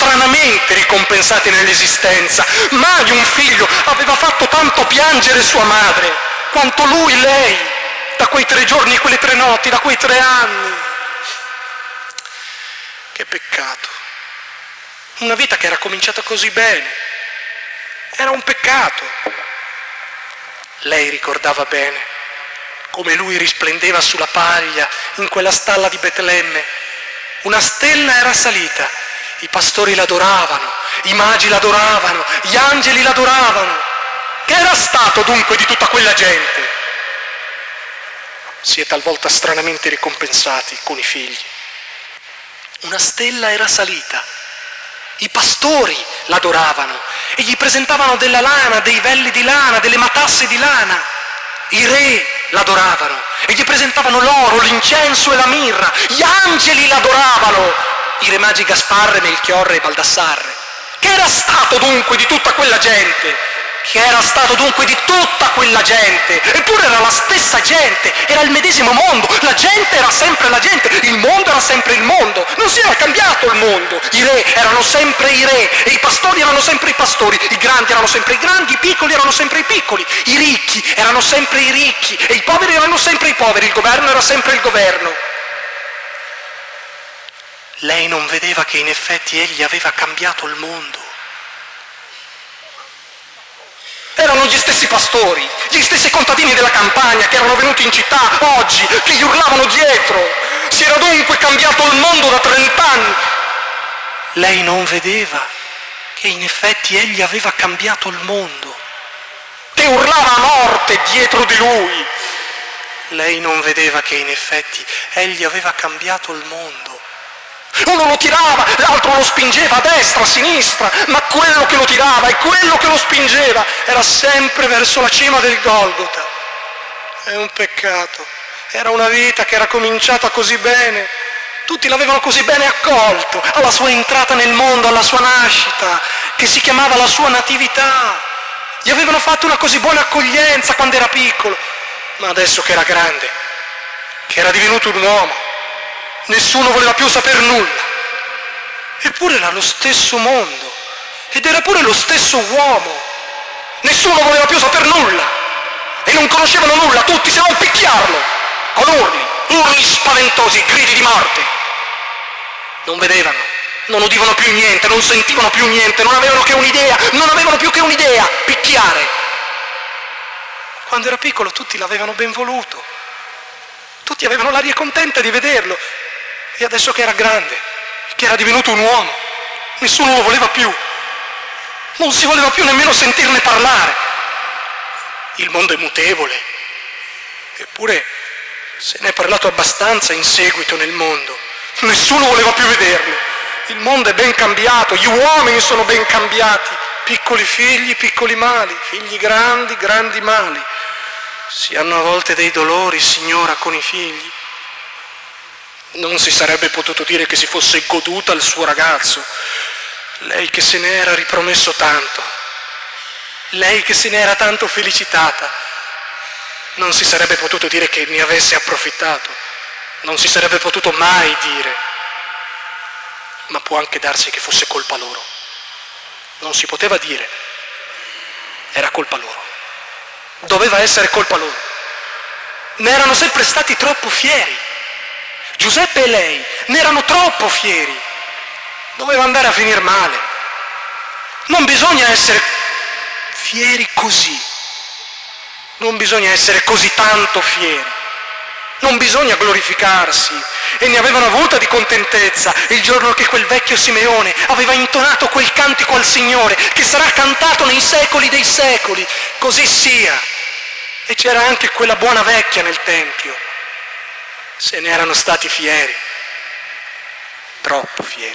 stranamente ricompensati nell'esistenza. Mai un figlio aveva fatto tanto piangere sua madre quanto lui lei, da quei 3 giorni, quelle 3 notti, da quei 3 anni. Che peccato. Una vita che era cominciata così bene. Era un peccato. Lei ricordava bene come lui risplendeva sulla paglia in quella stalla di Betlemme. Una stella era salita, i pastori l'adoravano, i magi l'adoravano, gli angeli l'adoravano. Che era stato dunque di tutta quella gente? Si è talvolta stranamente ricompensati con i figli. Una stella era salita, i pastori l'adoravano e gli presentavano della lana, dei velli di lana, delle matasse di lana. I re l'adoravano e gli presentavano l'oro, l'incenso e la mirra. Gli angeli l'adoravano, i re magi Gasparre, Melchiorre e Baldassarre. Che era stato dunque di tutta quella gente? Che era stato dunque di tutta quella gente? Eppure era la stessa gente, era il medesimo mondo, la gente era sempre la gente, il mondo era sempre il mondo, non si era cambiato il mondo. I re erano sempre i re e i pastori erano sempre i pastori, i grandi erano sempre i grandi, i piccoli erano sempre i piccoli, i ricchi erano sempre i ricchi e i poveri erano sempre i poveri, il governo era sempre il governo. Lei non vedeva che in effetti egli aveva cambiato il mondo. Erano gli stessi pastori, gli stessi contadini della campagna che erano venuti in città oggi, che gli urlavano dietro. Si era dunque cambiato il mondo da 30 anni. Lei non vedeva che in effetti egli aveva cambiato il mondo, che urlava a morte dietro di lui. Lei non vedeva che in effetti egli aveva cambiato il mondo. Uno lo tirava, l'altro lo spingeva a destra, a sinistra, ma quello che lo tirava e quello che lo spingeva era sempre verso la cima del Golgota. È un peccato. Era una vita che era cominciata così bene. Tutti l'avevano così bene accolto alla sua entrata nel mondo, alla sua nascita, che si chiamava la sua natività. Gli avevano fatto una così buona accoglienza quando era piccolo, ma adesso che era grande, che era divenuto un uomo, nessuno voleva più saper nulla. Eppure era lo stesso mondo ed era pure lo stesso uomo. Nessuno voleva più saper nulla e non conoscevano nulla, tutti se non picchiarlo con urli spaventosi, gridi di morte. Non vedevano, non udivano più niente, non sentivano più niente, non avevano più che un'idea, picchiare. Quando era piccolo tutti l'avevano ben voluto, tutti avevano l'aria contenta di vederlo. E adesso che era grande, che era divenuto un uomo, nessuno lo voleva più. Non si voleva più nemmeno sentirne parlare. Il mondo è mutevole. Eppure se ne è parlato abbastanza in seguito nel mondo. Nessuno voleva più vederlo. Il mondo è ben cambiato, gli uomini sono ben cambiati. Piccoli figli, piccoli mali, figli grandi, grandi mali. Si hanno a volte dei dolori, signora, con i figli. Non si sarebbe potuto dire che si fosse goduta il suo ragazzo, lei che se ne era ripromesso tanto, lei che se ne era tanto felicitata. Non si sarebbe potuto dire che ne avesse approfittato, non si sarebbe potuto mai dire, ma può anche darsi che fosse colpa loro. Non si poteva dire, era colpa loro, doveva essere colpa loro. Ne erano sempre stati troppo fieri. Giuseppe e lei ne erano troppo fieri, doveva andare a finire male. Non bisogna essere fieri così, non bisogna essere così tanto fieri, non bisogna glorificarsi. E ne avevano avuta di contentezza il giorno che quel vecchio Simeone aveva intonato quel cantico al Signore che sarà cantato nei secoli dei secoli. Così sia. E c'era anche quella buona vecchia nel Tempio. Se ne erano stati fieri, troppo fieri.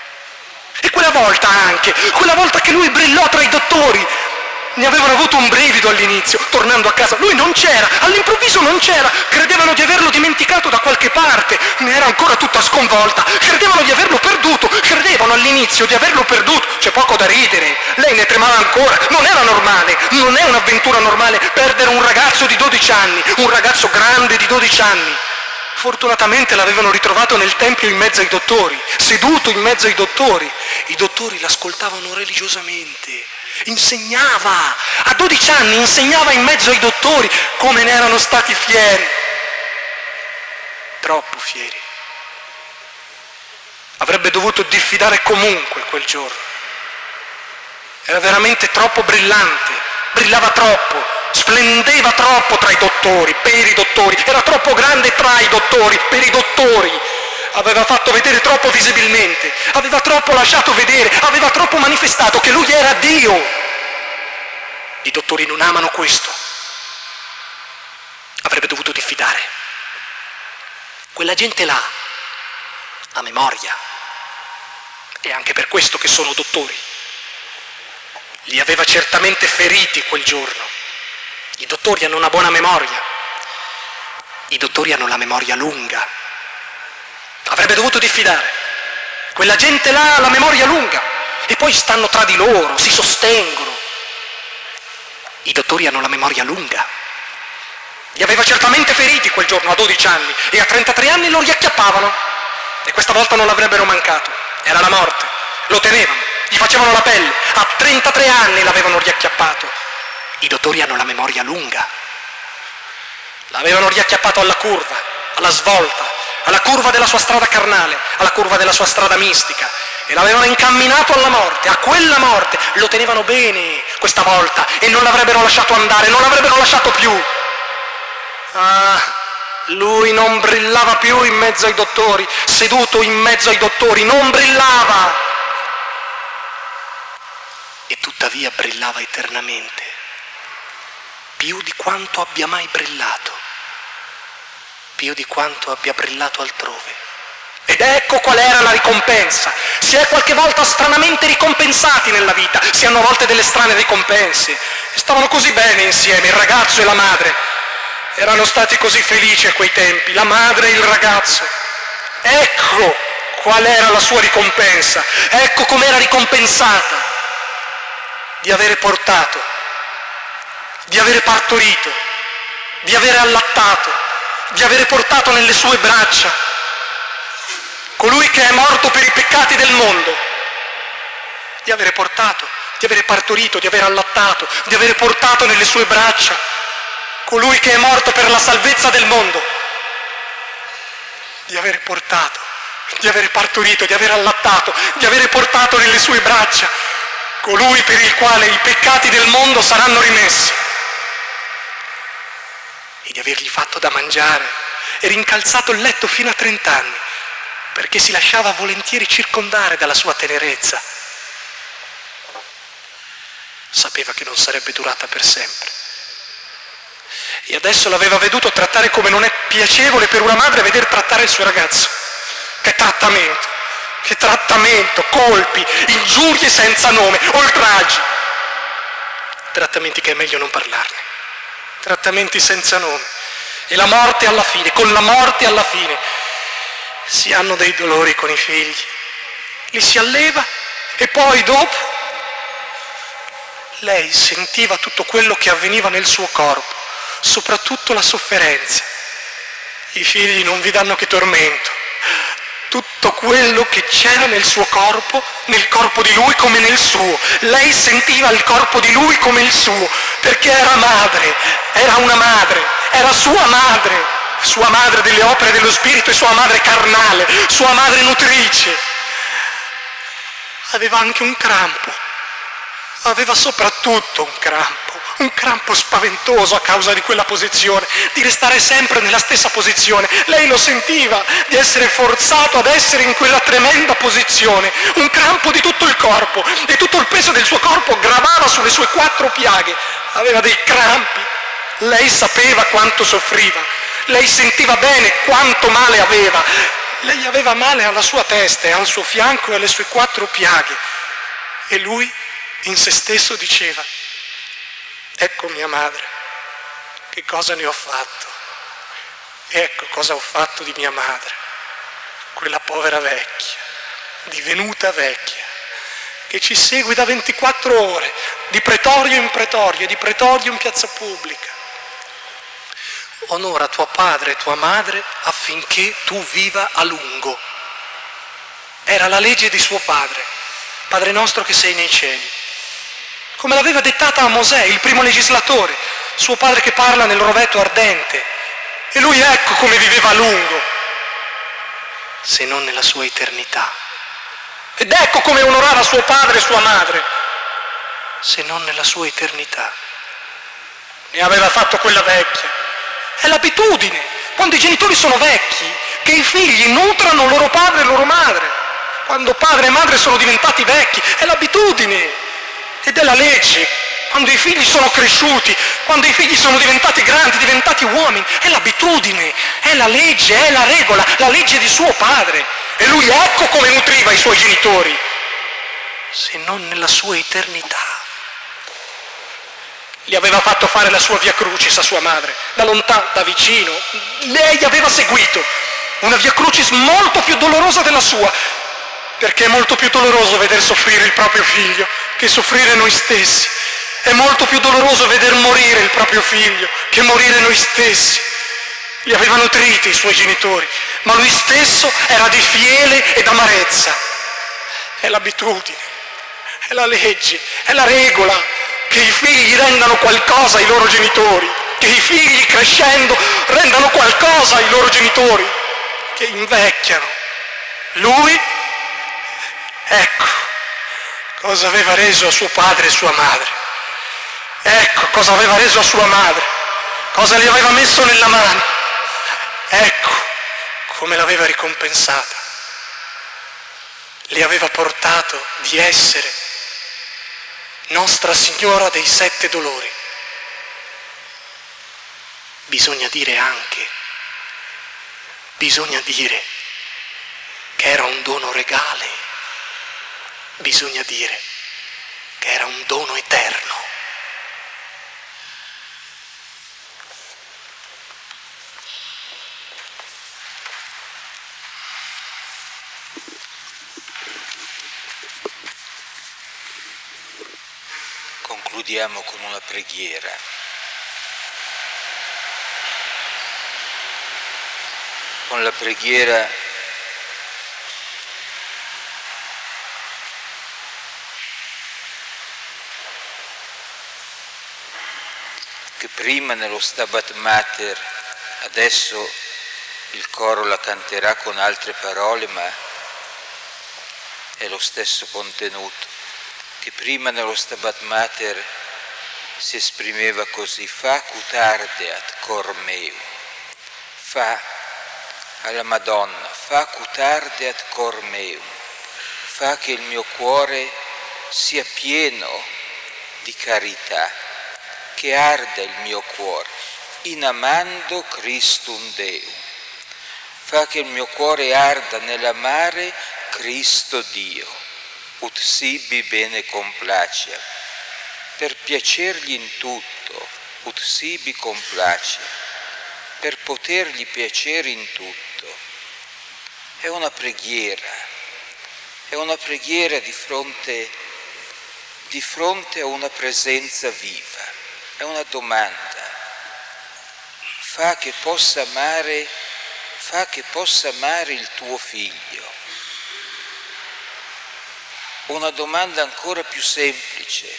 E quella volta che lui brillò tra i dottori, ne avevano avuto un brivido all'inizio, tornando a casa. Lui non c'era, all'improvviso non c'era, credevano di averlo dimenticato da qualche parte, ne era ancora tutta sconvolta, credevano di averlo perduto, credevano all'inizio di averlo perduto. C'è poco da ridere, lei ne tremava ancora, non era normale, non è un'avventura normale perdere un ragazzo di 12 anni, un ragazzo grande di 12 anni. Fortunatamente l'avevano ritrovato nel tempio in mezzo ai dottori, seduto in mezzo ai dottori. I dottori l'ascoltavano religiosamente, insegnava, a 12 anni insegnava in mezzo ai dottori, come ne erano stati fieri, troppo fieri. Avrebbe dovuto diffidare comunque quel giorno. Era veramente troppo brillante, brillava troppo, splendeva troppo tra i dottori, per i dottori, era troppo grande tra i dottori, per i dottori. Aveva fatto vedere troppo visibilmente, aveva troppo lasciato vedere, aveva troppo manifestato che lui era Dio. I dottori non amano questo. Avrebbe dovuto diffidare. Quella gente là ha memoria. È anche per questo che sono dottori. Li aveva certamente feriti quel giorno. I dottori hanno una buona memoria. I dottori hanno la memoria lunga. Avrebbe dovuto diffidare. Quella gente là ha la memoria lunga. E poi stanno tra di loro, si sostengono. I dottori hanno la memoria lunga. Li aveva certamente feriti quel giorno a 12 anni e a 33 anni lo riacchiappavano. E questa volta non l'avrebbero mancato. Era la morte. Lo tenevano. Gli facevano la pelle. A 33 anni l'avevano riacchiappato. I dottori hanno la memoria lunga. L'avevano riacchiappato alla curva, alla svolta, alla curva della sua strada carnale, alla curva della sua strada mistica. E l'avevano incamminato alla morte, a quella morte. Lo tenevano bene questa volta e non l'avrebbero lasciato andare, non l'avrebbero lasciato più. Ah, lui non brillava più in mezzo ai dottori, seduto in mezzo ai dottori, non brillava. E tuttavia brillava eternamente, più di quanto abbia mai brillato, più di quanto abbia brillato altrove. Ed ecco qual era la ricompensa. Si è qualche volta stranamente ricompensati nella vita, si hanno a volte delle strane ricompense. E stavano così bene insieme, il ragazzo e la madre. Erano stati così felici a quei tempi, la madre e il ragazzo. Ecco qual era la sua ricompensa, ecco com'era ricompensata. Di avere portato, di avere partorito, di avere allattato, di avere portato nelle sue braccia colui che è morto per i peccati del mondo, di avere portato, di avere partorito, di avere allattato, di avere portato nelle sue braccia colui che è morto per la salvezza del mondo, di avere portato, di avere partorito, di avere allattato, di avere portato nelle sue braccia colui per il quale i peccati del mondo saranno rimessi, e di avergli fatto da mangiare e rincalzato il letto fino a 30 anni, perché si lasciava volentieri circondare dalla sua tenerezza. Sapeva che non sarebbe durata per sempre. E adesso l'aveva veduto trattare come non è piacevole per una madre veder trattare il suo ragazzo. Che trattamento, colpi, ingiurie senza nome, oltraggi. Trattamenti che è meglio non parlarne. Trattamenti senza nome. E la morte alla fine, con la morte alla fine. Si hanno dei dolori con i figli, li si alleva e poi dopo lei sentiva tutto quello che avveniva nel suo corpo, soprattutto la sofferenza. I figli non vi danno che tormento. Tutto quello che c'era nel suo corpo, nel corpo di lui come nel suo. Lei sentiva il corpo di lui come il suo, perché era madre, era una madre, era sua madre delle opere dello spirito e sua madre carnale, sua madre nutrice. Aveva anche un crampo, aveva soprattutto un crampo spaventoso a causa di quella posizione, di restare sempre nella stessa posizione. Lei lo sentiva, di essere forzato ad essere in quella tremenda posizione, un crampo di tutto il corpo, e tutto il peso del suo corpo gravava sulle sue 4 piaghe. Aveva dei crampi, lei sapeva quanto soffriva. Lei sentiva bene quanto male aveva. Lei aveva male alla sua testa e al suo fianco e alle sue 4 piaghe. E lui in se stesso diceva: ecco mia madre, che cosa ne ho fatto. Ecco cosa ho fatto di mia madre, quella povera vecchia, divenuta vecchia, che ci segue da 24 ore, di pretorio in pretorio e di pretorio in piazza pubblica. onora tuo padre e tua madre affinché tu viva a lungo. Era la legge di suo padre, Padre nostro che sei nei cieli, come l'aveva dettata a Mosè, il primo legislatore, suo padre che parla nel rovetto ardente. E lui ecco come viveva a lungo, se non nella sua eternità. Ed ecco come onorava suo padre e sua madre, se non nella sua eternità. Ne aveva fatto quella vecchia. È l'abitudine, quando i genitori sono vecchi, che i figli nutrano loro padre e loro madre. Quando padre e madre sono diventati vecchi, è l'abitudine ed è la legge. Quando i figli sono cresciuti, quando i figli sono diventati grandi, diventati uomini, è l'abitudine, è la legge, è la regola, la legge di suo padre. E lui ecco come nutriva i suoi genitori, se non nella sua eternità. Gli aveva fatto fare la sua via crucis a sua madre, da lontano, da vicino. Lei aveva seguito una via crucis molto più dolorosa della sua, perché è molto più doloroso veder soffrire il proprio figlio che soffrire noi stessi. È molto più doloroso veder morire il proprio figlio che morire noi stessi. Li aveva nutriti i suoi genitori, ma lui stesso era di fiele ed amarezza. È l'abitudine, è la legge, è la regola, che i figli rendano qualcosa ai loro genitori, che i figli crescendo rendano qualcosa ai loro genitori, che invecchiano. Lui, ecco, cosa aveva reso a suo padre e sua madre. Ecco cosa aveva reso a sua madre, cosa gli aveva messo nella mano. Ecco come l'aveva ricompensata. Le aveva portato di essere Nostra Signora dei 7 dolori. Bisogna dire anche, che era un dono regale, bisogna dire che era un dono eterno. Concludiamo con una preghiera. Con la preghiera che prima nello Stabat Mater, adesso il coro la canterà con altre parole, ma è lo stesso contenuto, che prima nello Stabat Mater si esprimeva così: facut ardeat cor meum, fa alla Madonna, facut ardeat cor meum, fa che il mio cuore sia pieno di carità, che arda il mio cuore, in amando Christum Deum, fa che il mio cuore arda nell'amare Cristo Dio, ut sibi bene complacia, per piacergli in tutto, ut sibi complacia, per potergli piacere in tutto. È una preghiera di fronte a una presenza viva, è una domanda. Fa che possa amare il tuo figlio. Una domanda ancora più semplice,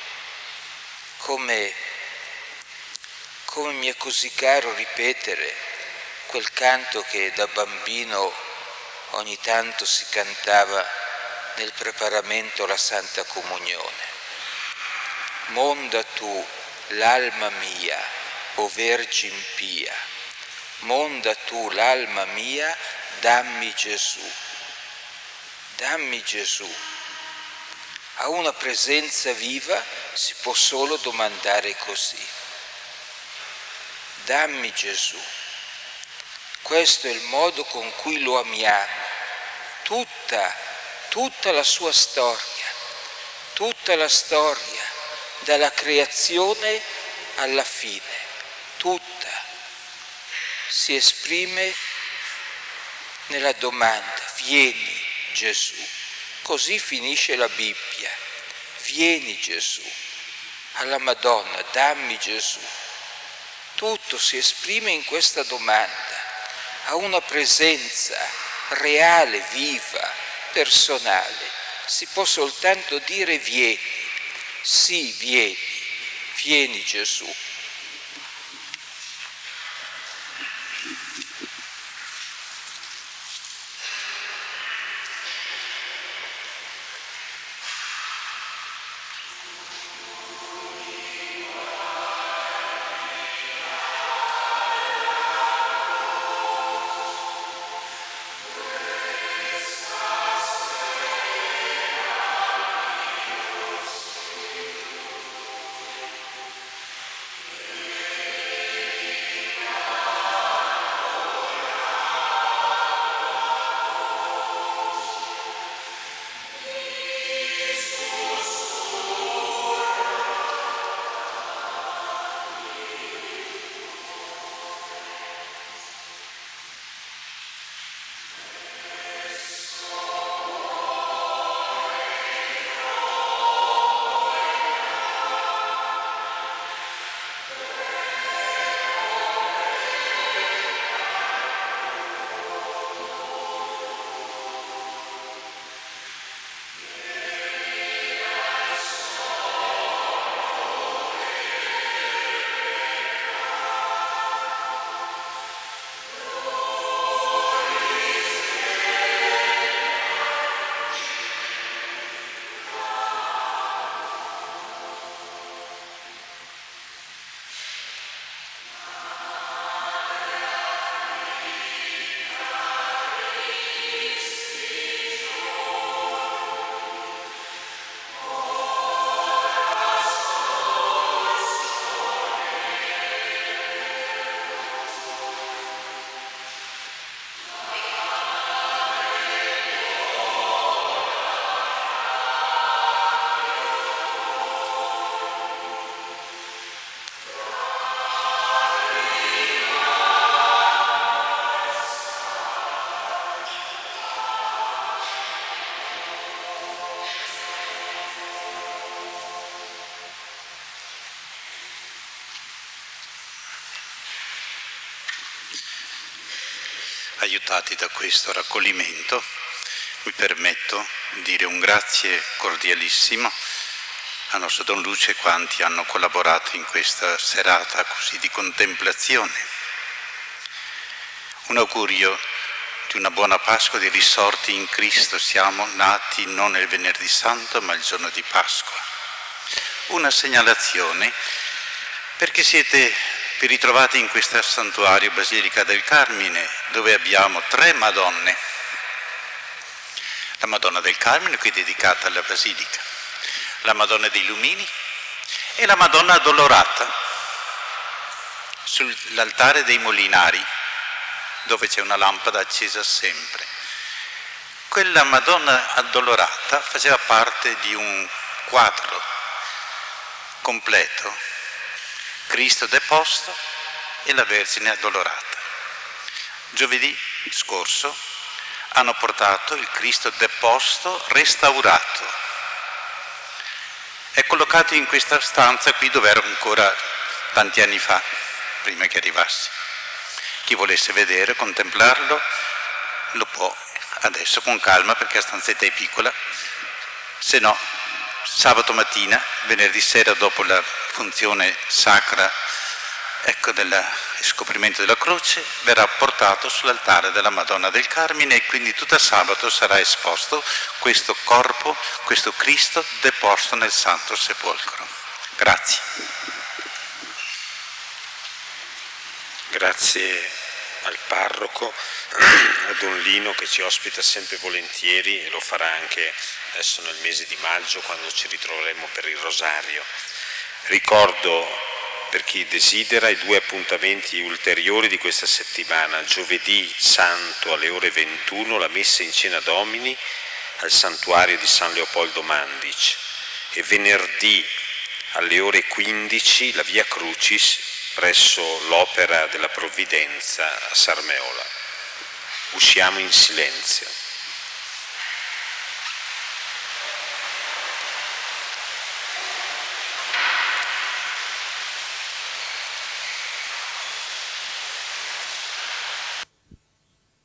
come mi è così caro ripetere quel canto che da bambino ogni tanto si cantava nel preparamento alla Santa Comunione. Monda tu l'alma mia, o Vergine pia, monda tu l'alma mia, dammi Gesù. Dammi Gesù. A una presenza viva si può solo domandare così. Dammi Gesù. Questo è il modo con cui lo amiamo. Tutta la sua storia, tutta la storia, dalla creazione alla fine, tutta si esprime nella domanda: vieni Gesù. Così finisce la Bibbia. Vieni Gesù. Alla Madonna, dammi Gesù. tutto si esprime in questa domanda, ha una presenza reale, viva, personale. Si può soltanto dire vieni, sì, vieni Gesù. Aiutati da questo raccoglimento, mi permetto di dire un grazie cordialissimo a nostro Don Luce e quanti hanno collaborato in questa serata così di contemplazione. Un augurio di una buona Pasqua, di risorti in Cristo. Siamo nati non il Venerdì Santo ma il giorno di Pasqua. Una segnalazione, perché vi ritrovate in questo santuario Basilica del Carmine, dove abbiamo 3 Madonne. La Madonna del Carmine, qui dedicata alla Basilica, la Madonna dei Lumini e la Madonna Addolorata sull'altare dei Molinari, dove c'è una lampada accesa sempre. Quella Madonna Addolorata faceva parte di un quadro completo: Cristo deposto e la Vergine addolorata. Giovedì scorso hanno portato il Cristo deposto restaurato. È collocato in questa stanza qui dove ero ancora tanti anni fa, prima che arrivassi. Chi volesse vedere, contemplarlo, lo può adesso con calma, perché la stanzetta è piccola. Se no, sabato mattina, venerdì sera, dopo la funzione sacra, del scoprimento della croce, verrà portato sull'altare della Madonna del Carmine, e quindi tutto sabato sarà esposto questo corpo, questo Cristo deposto nel Santo Sepolcro. Grazie. Grazie al parroco, a Don Lino, che ci ospita sempre volentieri, e lo farà anche adesso nel mese di maggio, quando ci ritroveremo per il Rosario. Ricordo, per chi desidera, i 2 appuntamenti ulteriori di questa settimana: giovedì santo alle ore 21 la messa in Cena Domini al santuario di San Leopoldo Mandic, e venerdì alle ore 15 la Via Crucis presso l'Opera della Provvidenza a Sarmeola. Usciamo in silenzio.